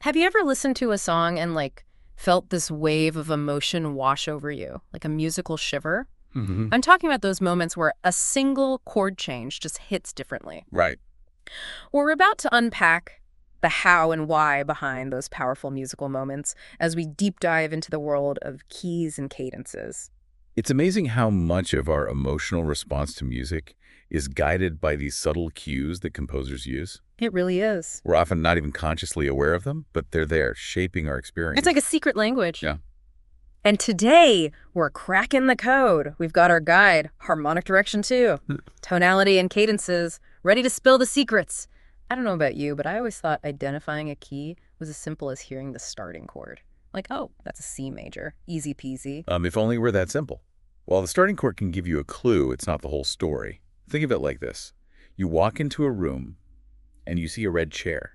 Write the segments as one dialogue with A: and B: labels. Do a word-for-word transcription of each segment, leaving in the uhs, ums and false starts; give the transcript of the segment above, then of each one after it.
A: Have you ever listened to a song and, like, felt this wave of emotion wash over you, like a musical shiver?
B: Hmm.
A: I'm talking about those moments where a single chord change just hits differently.
B: Right.
A: We're about to unpack the how and why behind those powerful musical moments as we deep dive into the world of keys and cadences.
B: It's amazing how much of our emotional response to music is guided by these subtle cues that composers use.
A: It really is.
B: We're often not even consciously aware of them, but they're there, shaping our experience.
A: It's like a secret language.
B: Yeah.
A: And today, we're cracking the code. We've got our guide, Harmonic Direction two, tonality and cadences, ready to spill the secrets. I don't know about you, but I always thought identifying a key was as simple as hearing the starting chord. Like, oh, that's a C major. Easy peasy.
B: Um, if only it were that simple. While the starting chord can give you a clue, it's not the whole story. Think of it like this. You walk into a room and you see a red chair.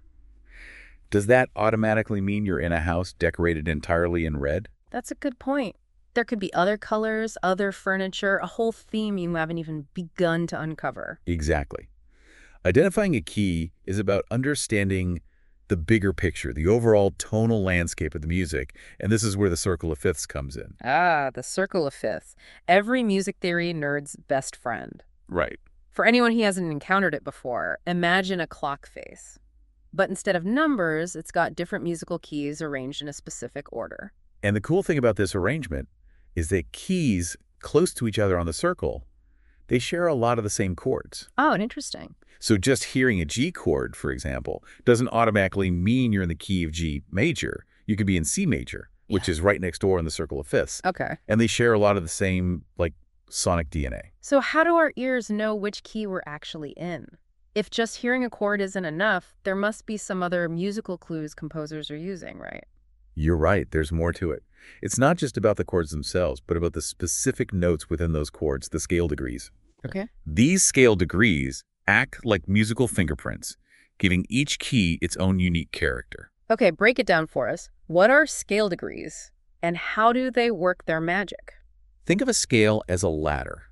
B: Does that automatically mean you're in a house decorated entirely in red?
A: That's a good point. There could be other colors, other furniture, a whole theme you haven't even begun to uncover.
B: Exactly. Identifying a key is about understanding the bigger picture, the overall tonal landscape of the music, and this is where the circle of fifths comes in.
A: Ah, the circle of fifths. Every music theory nerd's best friend.
B: Right.
A: For anyone who hasn't encountered it before, imagine a clock face. But instead of numbers, it's got different musical keys arranged in a specific order.
B: And the cool thing about this arrangement is that keys close to each other on the circle, they share a lot of the same chords.
A: Oh, and interesting.
B: So just hearing a G chord, for example, doesn't automatically mean you're in the key of G major. You could be in C major, which
A: Yeah.
B: is right next door in the circle of fifths.
A: Okay.
B: And they share a lot of the same, like, sonic D N A.
A: So how do our ears know which key we're actually in? If just hearing a chord isn't enough, there must be some other musical clues composers are using, right?
B: You're right, there's more to it. It's not just about the chords themselves, but about the specific notes within those chords, the scale degrees.
A: Okay.
B: These scale degrees act like musical fingerprints, giving each key its own unique character.
A: Okay, break it down for us. What are scale degrees, and how do they work their magic?
B: Think of a scale as a ladder.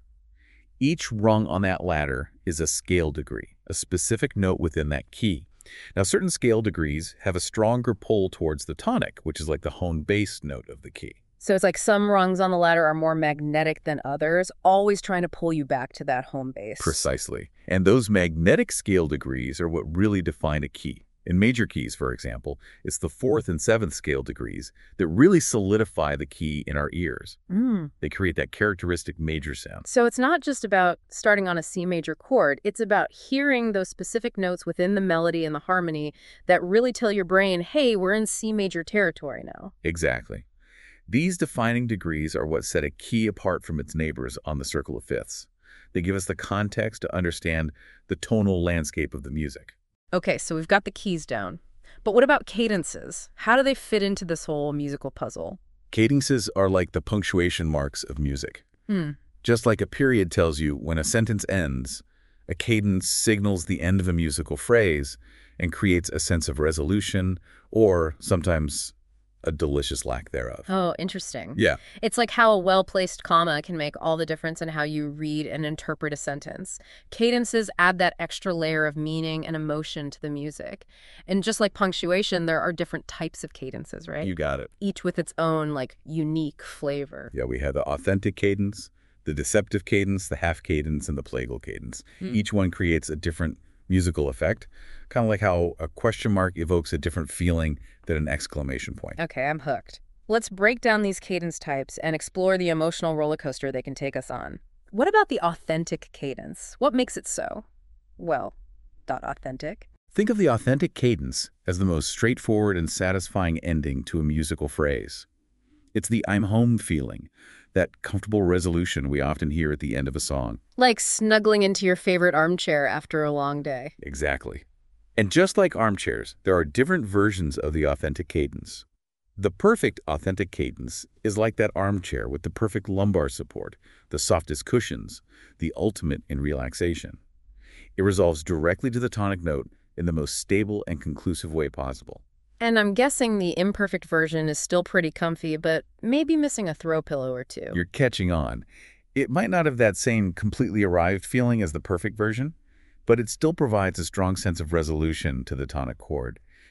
B: Each rung on that ladder is a scale degree, a specific note within that key. Now, certain scale degrees have a stronger pull towards the tonic, which is like the hone bass note of the key.
A: So it's like some rungs on the ladder are more magnetic than others, always trying to pull you back to that home base.
B: Precisely. And those magnetic scale degrees are what really define a key. In major keys, for example, it's the fourth and seventh scale degrees that really solidify the key in our ears.
A: Mm.
B: They create that characteristic major sound.
A: So it's not just about starting on a C major chord. It's about hearing those specific notes within the melody and the harmony that really tell your brain, hey, we're in C major territory now.
B: Exactly. These defining degrees are what set a key apart from its neighbors on the circle of fifths. They give us the context to understand the tonal landscape of the music.
A: Okay, so we've got the keys down. But what about cadences? How do they fit into this whole musical puzzle?
B: Cadences are like the punctuation marks of music.
A: Hmm.
B: Just like a period tells you when a sentence ends, a cadence signals the end of a musical phrase and creates a sense of resolution or sometimes a delicious lack thereof.
A: Oh, interesting.
B: Yeah.
A: It's like how a well-placed comma can make all the difference in how you read and interpret a sentence. Cadences add that extra layer of meaning and emotion to the music. And just like punctuation, there are different types of cadences, right?
B: You got it.
A: Each with its own, like, unique flavor.
B: Yeah, we have the authentic cadence, the deceptive cadence, the half cadence, and the plagal cadence.
A: Mm.
B: Each one creates a different musical effect, kind of like how a question mark evokes a different feeling than an exclamation point.
A: Okay, I'm hooked. Let's break down these cadence types and explore the emotional roller coaster they can take us on. What about the authentic cadence? What makes it so? Well, dot authentic.
B: Think of the authentic cadence as the most straightforward and satisfying ending to a musical phrase. It's the I'm home feeling, that comfortable resolution we often hear at the end of a song.
A: Like snuggling into your favorite armchair after a long day.
B: Exactly. And just like armchairs, there are different versions of the authentic cadence. The perfect authentic cadence is like that armchair with the perfect lumbar support, the softest cushions, the ultimate in relaxation. It resolves directly to the tonic note in the most stable and conclusive way possible.
A: And I'm guessing the imperfect version is still pretty comfy, but maybe missing a throw pillow or two.
B: You're catching on. It might not have that same completely arrived feeling as the perfect version, but it still provides a strong sense of resolution to the tonic chord,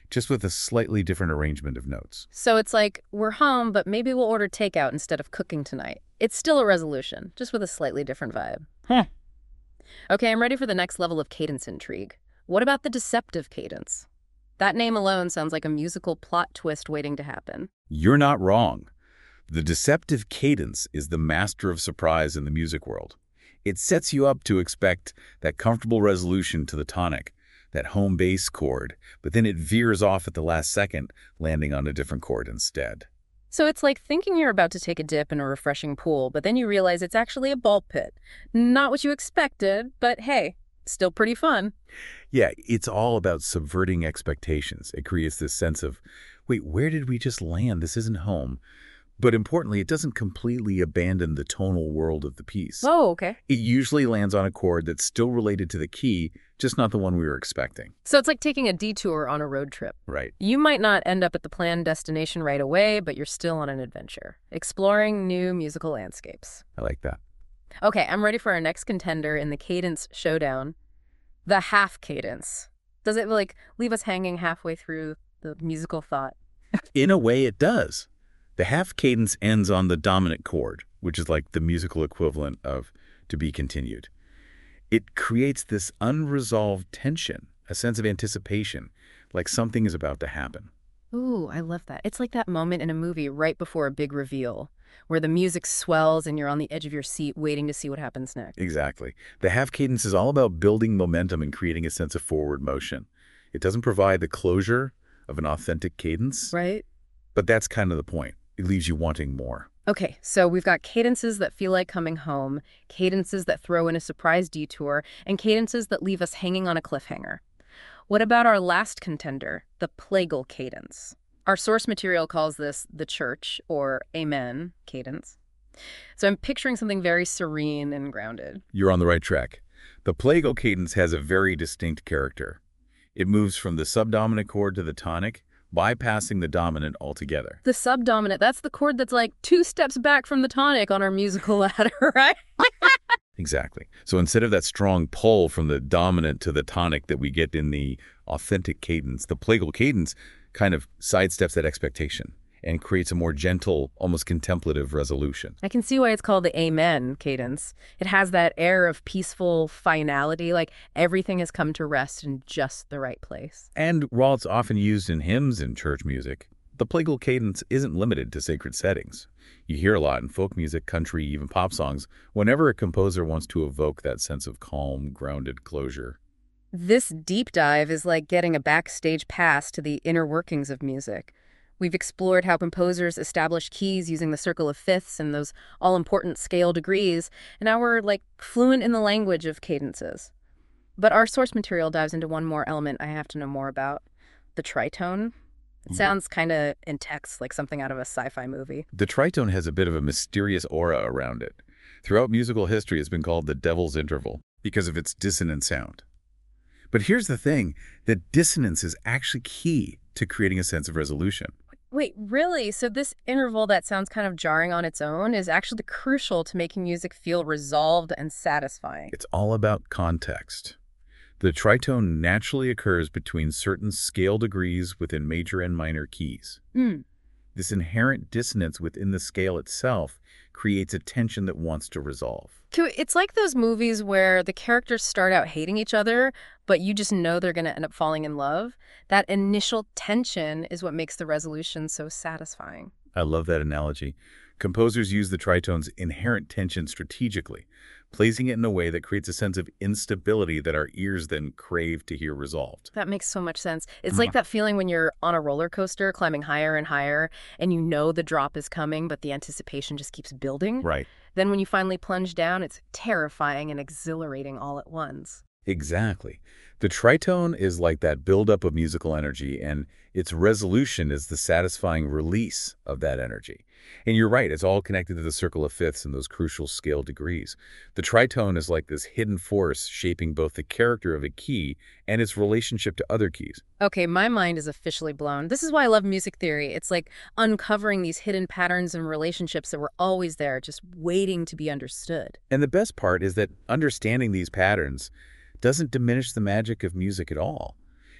B: just with a slightly different arrangement of notes.
A: So it's like, we're home, but maybe we'll order takeout instead of cooking tonight. It's still a resolution, just with a slightly different vibe.
B: Huh.
A: Okay, I'm ready for the next level of cadence intrigue. What about the deceptive cadence? That name alone sounds like a musical plot twist waiting to happen.
B: You're not wrong. The deceptive cadence is the master of surprise in the music world. It sets you up to expect that comfortable resolution to the tonic, that home bass chord, but then it veers off at the last second, landing on a different chord instead.
A: So it's like thinking you're about to take a dip in a refreshing pool, but then you realize it's actually a ball pit. Not what you expected, but hey, still pretty fun.
B: Yeah, it's all about subverting expectations. It creates this sense of, wait, where did we just land? This isn't home. But importantly, it doesn't completely abandon the tonal world of the piece.
A: Oh, okay.
B: It usually lands on a chord that's still related to the key, just not the one we were expecting.
A: So it's like taking a detour on a road trip.
B: Right.
A: You might not end up at the planned destination right away, but you're still on an adventure, exploring new musical landscapes.
B: I like that.
A: Okay, I'm ready for our next contender in the cadence showdown, the half cadence. Does it, like, leave us hanging halfway through the musical thought?
B: In a way, it does. The half cadence ends on the dominant chord, which is like the musical equivalent of to be continued. It creates this unresolved tension, a sense of anticipation, like something is about to happen.
A: Ooh, I love that. It's like that moment in a movie right before a big reveal, where the music swells and you're on the edge of your seat waiting to see what happens next.
B: Exactly. The half cadence is all about building momentum and creating a sense of forward motion. It doesn't provide the closure of an authentic cadence,
A: Right?
B: but that's kind of the point. It leaves you wanting more.
A: Okay, so we've got cadences that feel like coming home, cadences that throw in a surprise detour, and cadences that leave us hanging on a cliffhanger. What about our last contender, the plagal cadence? Our source material calls this the church, or amen, cadence. So I'm picturing something very serene and grounded.
B: You're on the right track. The plagal cadence has a very distinct character. It moves from the subdominant chord to the tonic, bypassing the dominant altogether.
A: The subdominant, that's the chord that's like two steps back from the tonic on our musical ladder, right?
B: Exactly. So instead of that strong pull from the dominant to the tonic that we get in the authentic cadence, the plagal cadence kind of sidesteps that expectation and creates a more gentle, almost contemplative resolution.
A: I can see why it's called the amen cadence. It has that air of peaceful finality, like everything has come to rest in just the right place.
B: And while it's often used in hymns and church music, the plagal cadence isn't limited to sacred settings. You hear a lot in folk music, country, even pop songs, whenever a composer wants to evoke that sense of calm, grounded closure.
A: This deep dive is like getting a backstage pass to the inner workings of music. We've explored how composers establish keys using the circle of fifths and those all-important scale degrees, and now we're, like, fluent in the language of cadences. But our source material dives into one more element I have to know more about, the tritone. It sounds kind of in text like something out of a sci-fi movie.
B: The tritone has a bit of a mysterious aura around it. Throughout musical history, it's been called the devil's interval because of its dissonant sound. But here's the thing, that dissonance is actually key to creating a sense of resolution.
A: Wait, really? So this interval that sounds kind of jarring on its own is actually crucial to making music feel resolved and satisfying.
B: It's all about context. The tritone naturally occurs between certain scale degrees within major and minor keys.
A: Mm.
B: This inherent dissonance within the scale itself creates a tension that wants to resolve.
A: It's like those movies where the characters start out hating each other, but you just know they're going to end up falling in love. That initial tension is what makes the resolution so satisfying.
B: I love that analogy. Composers use the tritone's inherent tension strategically, placing it in a way that creates a sense of instability that our ears then crave to hear resolved.
A: That makes so much sense. It's
B: Mhm.
A: like that feeling when you're on a roller coaster climbing higher and higher, and you know the drop is coming, but the anticipation just keeps building.
B: Right.
A: Then when you finally plunge down, it's terrifying and exhilarating all at once.
B: Exactly. The tritone is like that buildup of musical energy, and its resolution is the satisfying release of that energy. And you're right, it's all connected to the circle of fifths and those crucial scale degrees. The tritone is like this hidden force shaping both the character of a key and its relationship to other keys.
A: Okay, my mind is officially blown. This is why I love music theory. It's like uncovering these hidden patterns and relationships that were always there, just waiting to be understood.
B: And the best part is that understanding these patterns doesn't diminish the magic of music at all.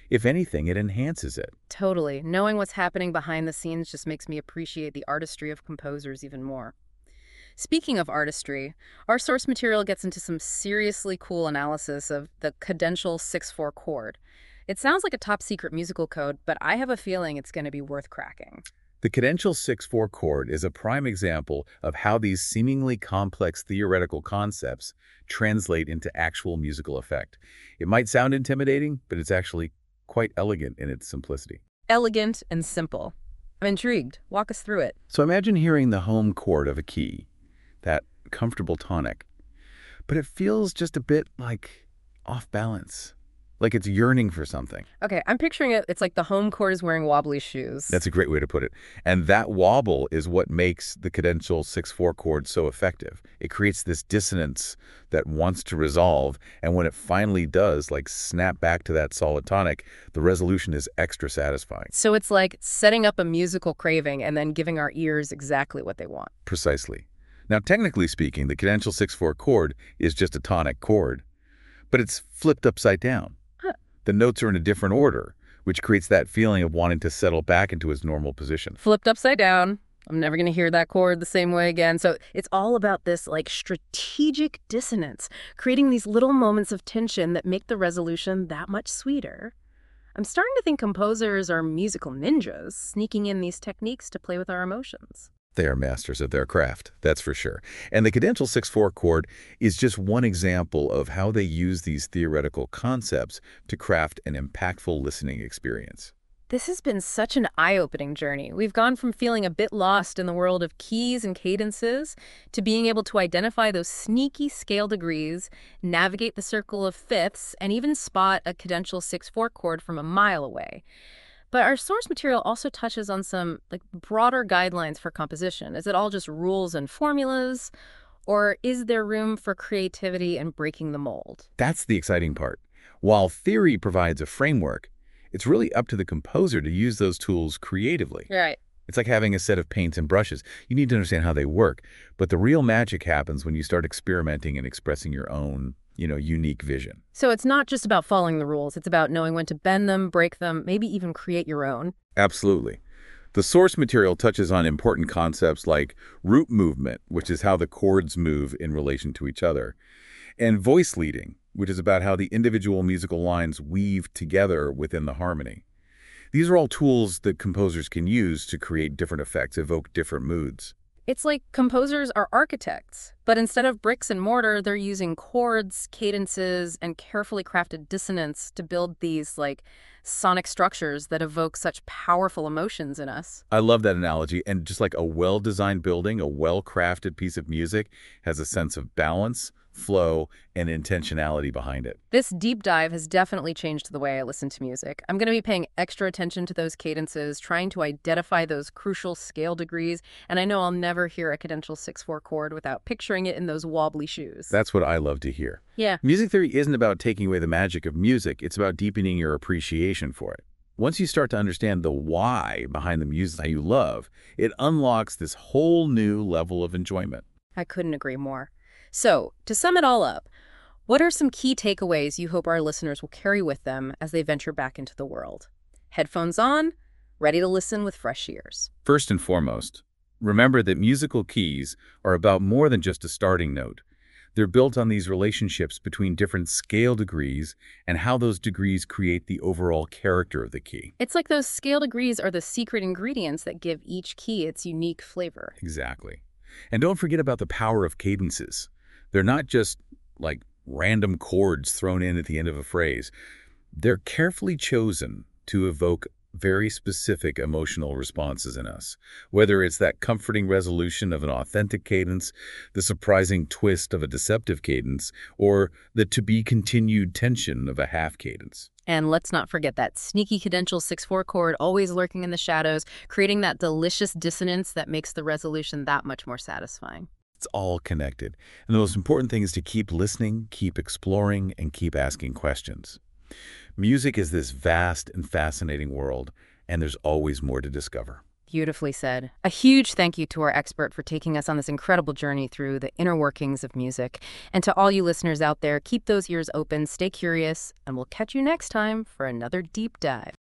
B: If anything, it enhances it.
A: Totally. Knowing what's happening behind the scenes just makes me appreciate the artistry of composers even more. Speaking of artistry, our source material gets into some seriously cool analysis of the cadential six four chord. It sounds like a top-secret musical code, but I have a feeling it's going to be worth cracking.
B: The cadential six four chord is a prime example of how these seemingly complex theoretical concepts translate into actual musical effect. It might sound intimidating, but it's actually quite elegant in its simplicity.
A: Elegant and simple. I'm intrigued. Walk us through it.
B: So imagine hearing the home chord of a key, that comfortable tonic, but it feels just a bit like off balance, like it's yearning for something.
A: Okay, I'm picturing it. It's like the home chord is wearing wobbly shoes.
B: That's a great way to put it. And that wobble is what makes the cadential six four chord so effective. It creates this dissonance that wants to resolve, and when it finally does, like snap back to that solid tonic, the resolution is extra satisfying.
A: So it's like setting up a musical craving and then giving our ears exactly what they want.
B: Precisely. Now, technically speaking, the cadential six four chord is just a tonic chord, but it's flipped upside down.
A: Huh.
B: The notes are in a different order, which creates that feeling of wanting to settle back into its normal position.
A: Flipped upside down. I'm never going to hear that chord the same way again. So it's all about this like strategic dissonance, creating these little moments of tension that make the resolution that much sweeter. I'm starting to think composers are musical ninjas, sneaking in these techniques to play with our emotions.
B: They are masters of their craft, that's for sure. And the cadential six four chord is just one example of how they use these theoretical concepts to craft an impactful listening experience.
A: This has been such an eye-opening journey. We've gone from feeling a bit lost in the world of keys and cadences to being able to identify those sneaky scale degrees, navigate the circle of fifths, and even spot a cadential six four chord from a mile away. But our source material also touches on some like broader guidelines for composition. Is it all just rules and formulas, or is there room for creativity and breaking the mold?
B: That's the exciting part. While theory provides a framework, it's really up to the composer to use those tools creatively.
A: Right.
B: It's like having a set of paints and brushes. You need to understand how they work, but the real magic happens when you start experimenting and expressing your own, you know, unique vision.
A: So it's not just about following the rules. It's about knowing when to bend them, break them, maybe even create your own.
B: Absolutely. The source material touches on important concepts like root movement, which is how the chords move in relation to each other, and voice leading, which is about how the individual musical lines weave together within the harmony. These are all tools that composers can use to create different effects, evoke different moods.
A: It's like composers are architects, but instead of bricks and mortar, they're using chords, cadences, and carefully crafted dissonance to build these, like, sonic structures that evoke such powerful emotions in us.
B: I love that analogy, and just like a well-designed building, a well-crafted piece of music has a sense of balance, flow, and intentionality behind it.
A: This deep dive has definitely changed the way I listen to music. I'm going to be paying extra attention to those cadences, trying to identify those crucial scale degrees, and I know I'll never hear a cadential six four chord without picturing it in those wobbly shoes.
B: That's what I love to hear.
A: Yeah.
B: Music theory isn't about taking away the magic of music, it's about deepening your appreciation for it. Once you start to understand the why behind the music that you love, it unlocks this whole new level of enjoyment.
A: I couldn't agree more. So, to sum it all up, what are some key takeaways you hope our listeners will carry with them as they venture back into the world? Headphones on, ready to listen with fresh ears.
B: First and foremost, remember that musical keys are about more than just a starting note. They're built on these relationships between different scale degrees and how those degrees create the overall character of the key.
A: It's like those scale degrees are the secret ingredients that give each key its unique flavor.
B: Exactly. And don't forget about the power of cadences. They're not just like random chords thrown in at the end of a phrase. They're carefully chosen to evoke very specific emotional responses in us, whether it's that comforting resolution of an authentic cadence, the surprising twist of a deceptive cadence, or the to-be-continued tension of a half cadence.
A: And let's not forget that sneaky cadential six four chord always lurking in the shadows, creating that delicious dissonance that makes the resolution that much more satisfying.
B: It's all connected. And the most important thing is to keep listening, keep exploring, and keep asking questions. Music is this vast and fascinating world, and there's always more to discover.
A: Beautifully said. A huge thank you to our expert for taking us on this incredible journey through the inner workings of music. And to all you listeners out there, keep those ears open, stay curious, and we'll catch you next time for another deep dive.